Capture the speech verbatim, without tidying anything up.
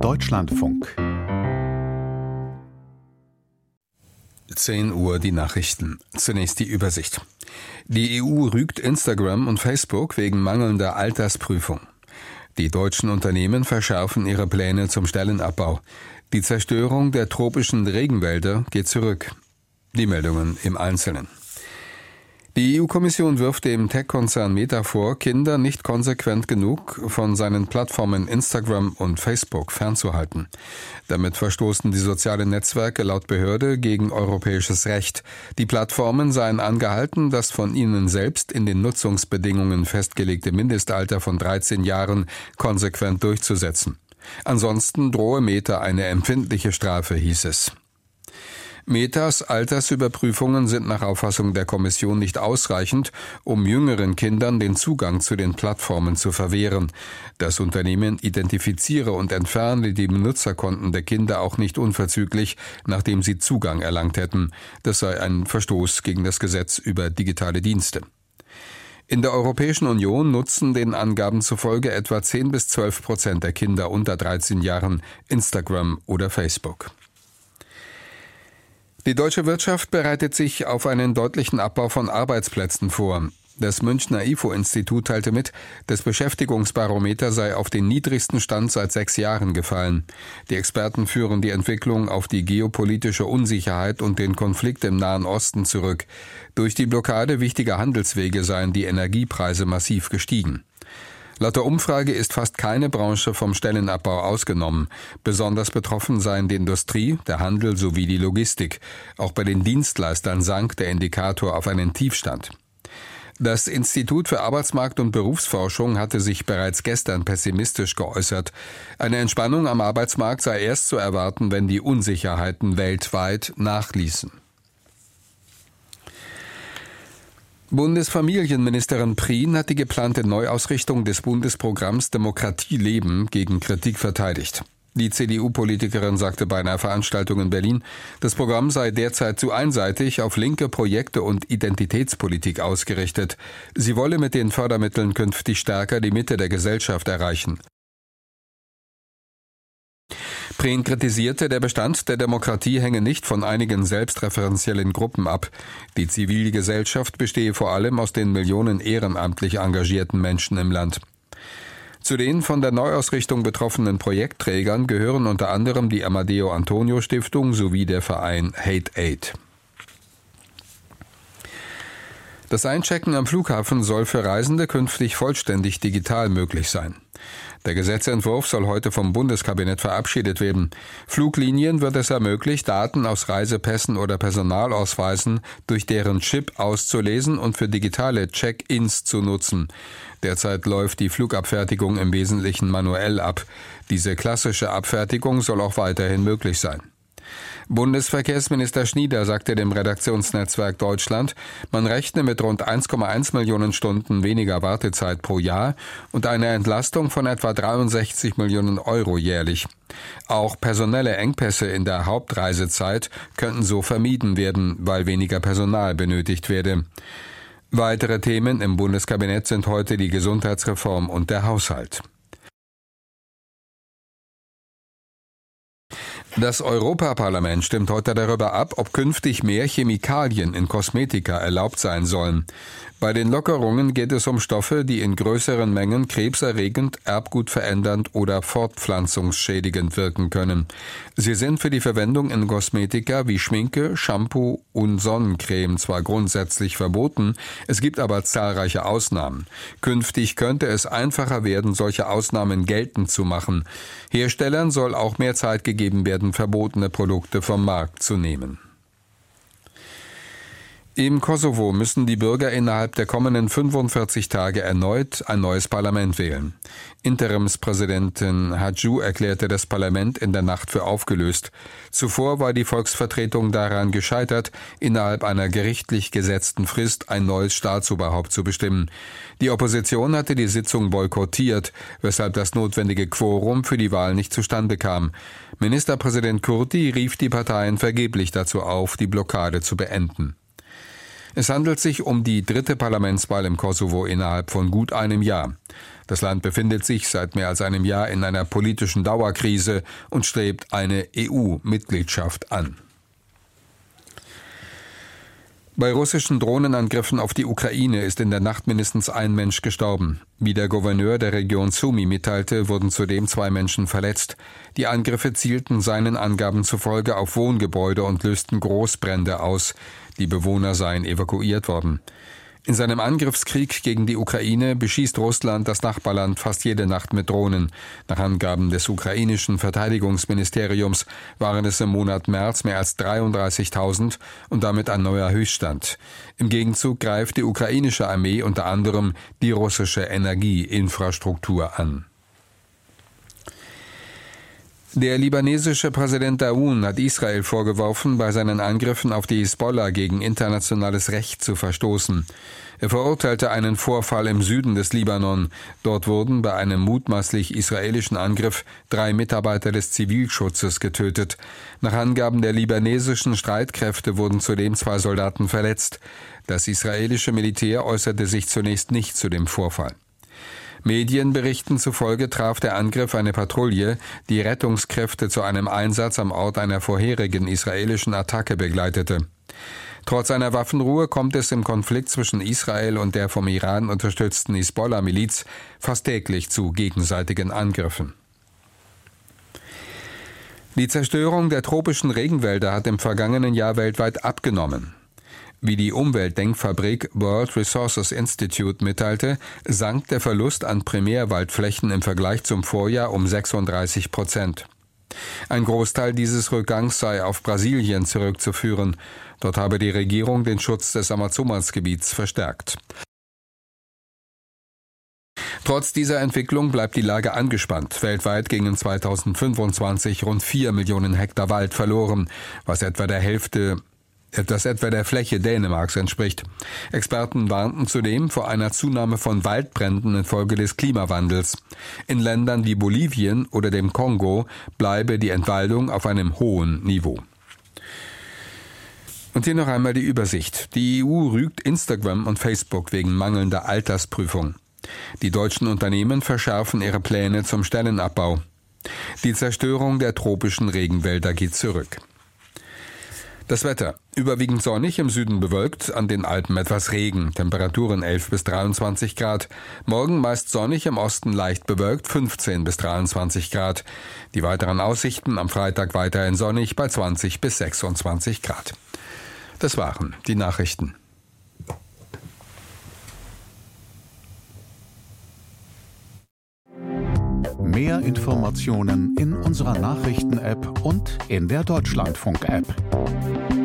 Deutschlandfunk. zehn Uhr die Nachrichten. Zunächst die Übersicht. Die E U rügt Instagram und Facebook wegen mangelnder Altersprüfung. Die deutschen Unternehmen verschärfen ihre Pläne zum Stellenabbau. Die Zerstörung der tropischen Regenwälder geht zurück. Die Meldungen im Einzelnen. Die E U-Kommission wirft dem Tech-Konzern Meta vor, Kinder nicht konsequent genug von seinen Plattformen Instagram und Facebook fernzuhalten. Damit verstoßen die sozialen Netzwerke laut Behörde gegen europäisches Recht. Die Plattformen seien angehalten, das von ihnen selbst in den Nutzungsbedingungen festgelegte Mindestalter von dreizehn Jahren konsequent durchzusetzen. Ansonsten drohe Meta eine empfindliche Strafe, hieß es. Metas Altersüberprüfungen sind nach Auffassung der Kommission nicht ausreichend, um jüngeren Kindern den Zugang zu den Plattformen zu verwehren. Das Unternehmen identifiziere und entferne die Benutzerkonten der Kinder auch nicht unverzüglich, nachdem sie Zugang erlangt hätten. Das sei ein Verstoß gegen das Gesetz über digitale Dienste. In der Europäischen Union nutzen den Angaben zufolge etwa zehn bis zwölf Prozent der Kinder unter dreizehn Jahren Instagram oder Facebook. Die deutsche Wirtschaft bereitet sich auf einen deutlichen Abbau von Arbeitsplätzen vor. Das Münchner I F O-Institut teilte mit, das Beschäftigungsbarometer sei auf den niedrigsten Stand seit sechs Jahren gefallen. Die Experten führen die Entwicklung auf die geopolitische Unsicherheit und den Konflikt im Nahen Osten zurück. Durch die Blockade wichtiger Handelswege seien die Energiepreise massiv gestiegen. Laut der Umfrage ist fast keine Branche vom Stellenabbau ausgenommen. Besonders betroffen seien die Industrie, der Handel sowie die Logistik. Auch bei den Dienstleistern sank der Indikator auf einen Tiefstand. Das Institut für Arbeitsmarkt- und Berufsforschung hatte sich bereits gestern pessimistisch geäußert. Eine Entspannung am Arbeitsmarkt sei erst zu erwarten, wenn die Unsicherheiten weltweit nachließen. Bundesfamilienministerin Prien hat die geplante Neuausrichtung des Bundesprogramms Demokratie leben gegen Kritik verteidigt. Die C D U-Politikerin sagte bei einer Veranstaltung in Berlin, das Programm sei derzeit zu einseitig auf linke Projekte und Identitätspolitik ausgerichtet. Sie wolle mit den Fördermitteln künftig stärker die Mitte der Gesellschaft erreichen. Prien kritisierte, der Bestand der Demokratie hänge nicht von einigen selbstreferenziellen Gruppen ab. Die Zivilgesellschaft bestehe vor allem aus den Millionen ehrenamtlich engagierten Menschen im Land. Zu den von der Neuausrichtung betroffenen Projektträgern gehören unter anderem die Amadeo Antonio Stiftung sowie der Verein Hate Aid. Das Einchecken am Flughafen soll für Reisende künftig vollständig digital möglich sein. Der Gesetzentwurf soll heute vom Bundeskabinett verabschiedet werden. Fluglinien wird es ermöglicht, Daten aus Reisepässen oder Personalausweisen durch deren Chip auszulesen und für digitale Check-ins zu nutzen. Derzeit läuft die Flugabfertigung im Wesentlichen manuell ab. Diese klassische Abfertigung soll auch weiterhin möglich sein. Bundesverkehrsminister Schnieder sagte dem Redaktionsnetzwerk Deutschland, man rechne mit rund eins Komma eins Millionen Stunden weniger Wartezeit pro Jahr und einer Entlastung von etwa dreiundsechzig Millionen Euro jährlich. Auch personelle Engpässe in der Hauptreisezeit könnten so vermieden werden, weil weniger Personal benötigt werde. Weitere Themen im Bundeskabinett sind heute die Gesundheitsreform und der Haushalt. Das Europaparlament stimmt heute darüber ab, ob künftig mehr Chemikalien in Kosmetika erlaubt sein sollen. Bei den Lockerungen geht es um Stoffe, die in größeren Mengen krebserregend, erbgutverändernd oder fortpflanzungsschädigend wirken können. Sie sind für die Verwendung in Kosmetika wie Schminke, Shampoo und Sonnencreme zwar grundsätzlich verboten, es gibt aber zahlreiche Ausnahmen. Künftig könnte es einfacher werden, solche Ausnahmen geltend zu machen. Herstellern soll auch mehr Zeit gegeben werden, verbotene Produkte vom Markt zu nehmen. Im Kosovo müssen die Bürger innerhalb der kommenden fünfundvierzig Tage erneut ein neues Parlament wählen. Interimspräsidentin Hadju erklärte das Parlament in der Nacht für aufgelöst. Zuvor war die Volksvertretung daran gescheitert, innerhalb einer gerichtlich gesetzten Frist ein neues Staatsoberhaupt zu bestimmen. Die Opposition hatte die Sitzung boykottiert, weshalb das notwendige Quorum für die Wahl nicht zustande kam. Ministerpräsident Kurti rief die Parteien vergeblich dazu auf, die Blockade zu beenden. Es handelt sich um die dritte Parlamentswahl im Kosovo innerhalb von gut einem Jahr. Das Land befindet sich seit mehr als einem Jahr in einer politischen Dauerkrise und strebt eine E U-Mitgliedschaft an. Bei russischen Drohnenangriffen auf die Ukraine ist in der Nacht mindestens ein Mensch gestorben. Wie der Gouverneur der Region Sumy mitteilte, wurden zudem zwei Menschen verletzt. Die Angriffe zielten seinen Angaben zufolge auf Wohngebäude und lösten Großbrände aus. Die Bewohner seien evakuiert worden. In seinem Angriffskrieg gegen die Ukraine beschießt Russland das Nachbarland fast jede Nacht mit Drohnen. Nach Angaben des ukrainischen Verteidigungsministeriums waren es im Monat März mehr als dreiunddreißigtausend und damit ein neuer Höchststand. Im Gegenzug greift die ukrainische Armee unter anderem die russische Energieinfrastruktur an. Der libanesische Präsident Aoun hat Israel vorgeworfen, bei seinen Angriffen auf die Hisbollah gegen internationales Recht zu verstoßen. Er verurteilte einen Vorfall im Süden des Libanon. Dort wurden bei einem mutmaßlich israelischen Angriff drei Mitarbeiter des Zivilschutzes getötet. Nach Angaben der libanesischen Streitkräfte wurden zudem zwei Soldaten verletzt. Das israelische Militär äußerte sich zunächst nicht zu dem Vorfall. Medienberichten zufolge traf der Angriff eine Patrouille, die Rettungskräfte zu einem Einsatz am Ort einer vorherigen israelischen Attacke begleitete. Trotz einer Waffenruhe kommt es im Konflikt zwischen Israel und der vom Iran unterstützten Hisbollah-Miliz fast täglich zu gegenseitigen Angriffen. Die Zerstörung der tropischen Regenwälder hat im vergangenen Jahr weltweit abgenommen. Wie die Umweltdenkfabrik World Resources Institute mitteilte, sank der Verlust an Primärwaldflächen im Vergleich zum Vorjahr um sechsunddreißig Prozent. Ein Großteil dieses Rückgangs sei auf Brasilien zurückzuführen. Dort habe die Regierung den Schutz des Amazonasgebiets verstärkt. Trotz dieser Entwicklung bleibt die Lage angespannt. Weltweit gingen zweitausendfünfundzwanzig rund vier Millionen Hektar Wald verloren, was etwa der Hälfte das etwa der Fläche Dänemarks entspricht. Experten warnten zudem vor einer Zunahme von Waldbränden infolge des Klimawandels. In Ländern wie Bolivien oder dem Kongo bleibe die Entwaldung auf einem hohen Niveau. Und hier noch einmal die Übersicht. Die E U rügt Instagram und Facebook wegen mangelnder Altersprüfung. Die deutschen Unternehmen verschärfen ihre Pläne zum Stellenabbau. Die Zerstörung der tropischen Regenwälder geht zurück. Das Wetter. Überwiegend sonnig, im Süden bewölkt, an den Alpen etwas Regen. Temperaturen elf bis dreiundzwanzig Grad. Morgen meist sonnig, im Osten leicht bewölkt, fünfzehn bis dreiundzwanzig Grad. Die weiteren Aussichten am Freitag weiterhin sonnig bei zwanzig bis sechsundzwanzig Grad. Das waren die Nachrichten. Mehr Informationen in unserer Nachrichten-App und in der Deutschlandfunk-App.